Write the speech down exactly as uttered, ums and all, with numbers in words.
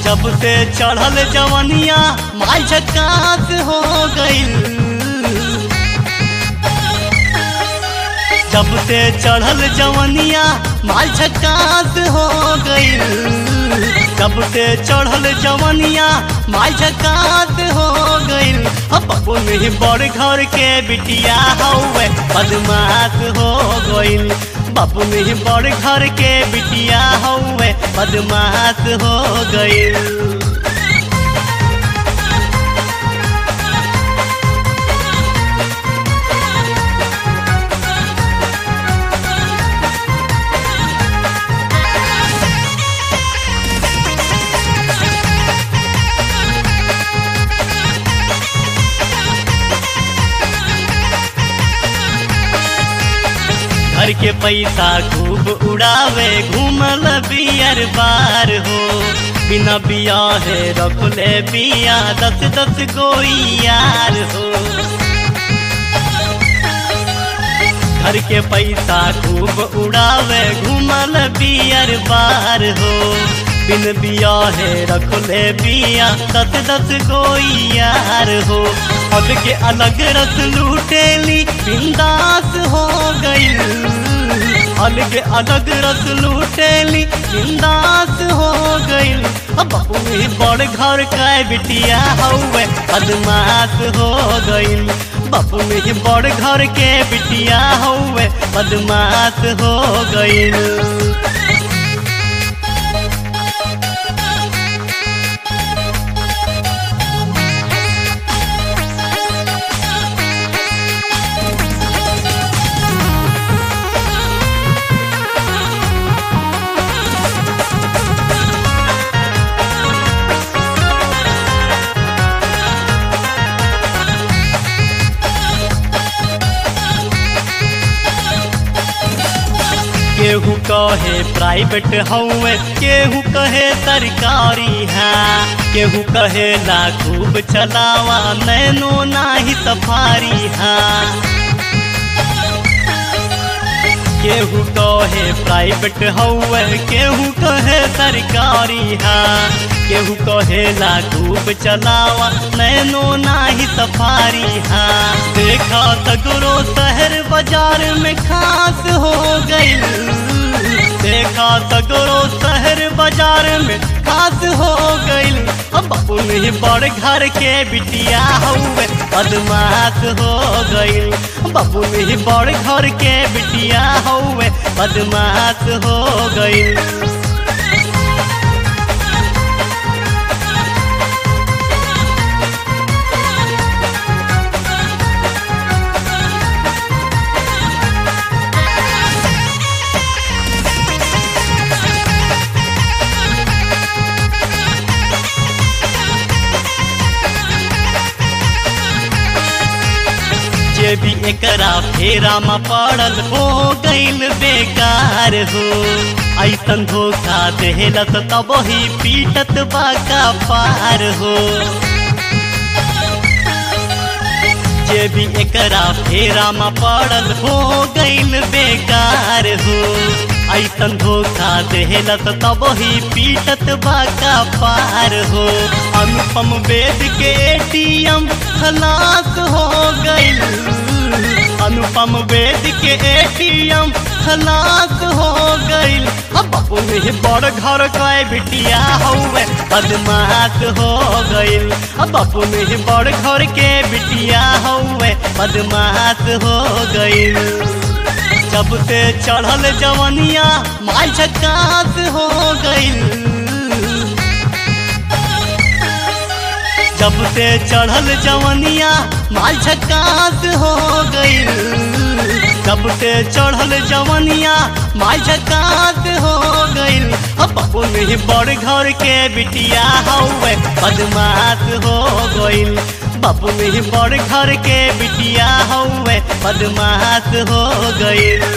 जब से चढ़ल जवनिया माल झकास हो गइल। जब से चढ़ल जवनिया माल झकास हो गइल। जब से चढ़ल जवनिया माल झकास हो गइल। अब नहीं बड़ घर के बिटिया हौवे बदमाश हो गइल। बाबू नहीं बड़ घर के बिटिया हौवे बदमाश हो गइल। घर के पैसा खूब उड़ावे घूमल बियर बार हो। बिना बियाहे रखले बिया दस दस कोई यार हो। घर के पैसा खूब उड़ावे घूमल बियर बार हो। बिन बियाहे रखले बिया दस दस कोई यार हो। अलग अलग रस लूटेली बिंदास हो गइल। अलग अलग रस लूटेली बिंदास हो गइल। अब बाबू बड़ घर का बिटिया हौवे बदमाश हो गइल। बाबू बड़ घर के बिटिया हौवे बदमाश हो गइल। केहू कहे प्राइवेट हौवे केहू कहे सरकारी है। केहू कहे ला खूब चलावा नैनो नाही सफारी है। केहू कहे प्राइवेट हौवे केहू कहे सरकारी है। केहू कहे ला खूब चलावा नैनो नाही सफारी है। देखा सगरो शहर बाजार में खास हो गइल। देखा सगरो शहर बाजार में खास हो गइल। अब बाबू नहीं बड़ घर के बिटिया हौवे बदमाश हो गइल। बाबू नहीं बड़ घर के बिटिया हौवे बदमाश हो गइल। जे भी एकरा फेरा में पड़ल हो गइल बेकार हो। ऐसन धोखा देहलत तब ही पीटत बाका पार हो। जे भी एकरा फेरा में पड़ल हो गइल बेकार हो। ऐसन धोखा देहलत तब ही पीटत बाका पार हो। अनुपम वेद के एटीएम खलास हो गइल। अनुपम वेद के एटीएम खलास हो गइल। अब बाबू नहीं बड़ घर का बिटिया हौवे बदमाश हो गइल। अब बाबू नहीं बड़ घर के बिटिया हौवे बदमाश हो गइल। जब से चढ़ल जवनिया माल झकास हो गइल। जब से चढ़ल जवनिया माल झकास हो गइल। जब से चढ़ल जवनिया माल झकास हो गइल। अब बाबू नहीं बड़ घर के बिटिया हौवे बदमाश हो गइल। बाबू नहीं बड़ घर के बिटिया हौवे बदमाश हो गइल।